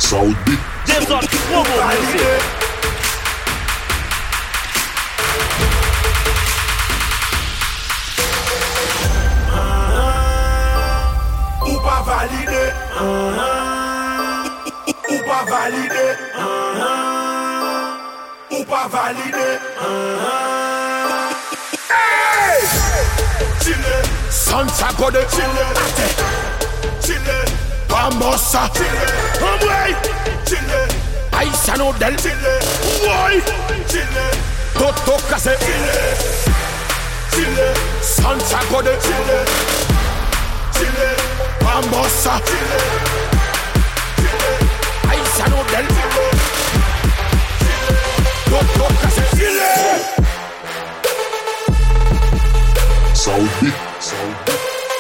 Saoudi. Des autres promo music. Ou pas validé. Ou pas validé. Ou pas validé. Hey! Chile. Santiago de Chile. Chile. Bamosa. Chile. Amway. Chile. Aïssano del. Chile. Woy. Chile. Toto Kase. Chile. Chile. Santiago de Chile. Chile. Bamosa. Chile. Aïssano del. Toto Kase. Chile. Saoudi. Saoudi.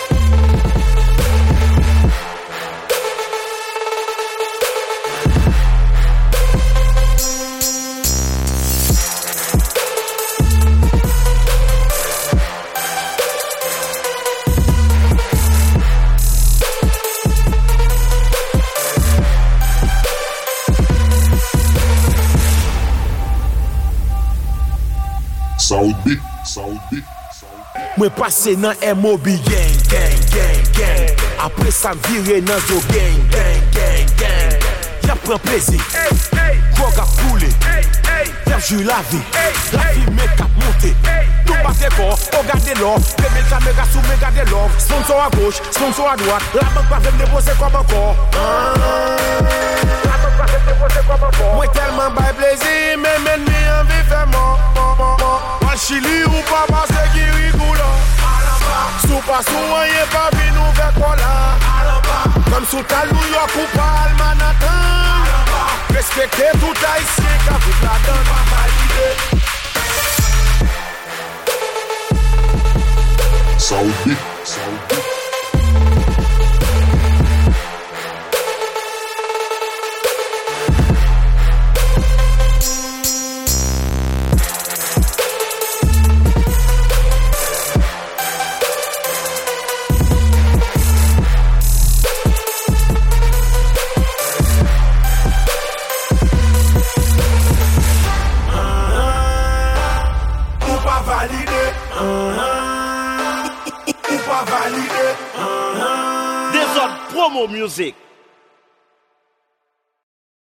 Saoudi. Saoudi. Mwen pase nan MOB gang, gang, gang, gang. Apre sa vire nan zo gang, gang, gang, gang. Ya pren plezi, kwa ka koule, ya ju la vi me kap monte. Nou bate ko, o gade lor, peme kamera sou me gade lor. Sponsor à gauche, sponsor à droite, la banque pa vem depose comme encore. Mwen telman bay plezi, men men mi anvi fè man. Al Chili ou pa pase ki rigoulan. Sou pa sou anye pa vi nou ve kola. Comme sou tal New York ou pa al Manhattan. Respecte tout haïtien ka vout la dan. Saoudi. Saoudi. Des autres promo music.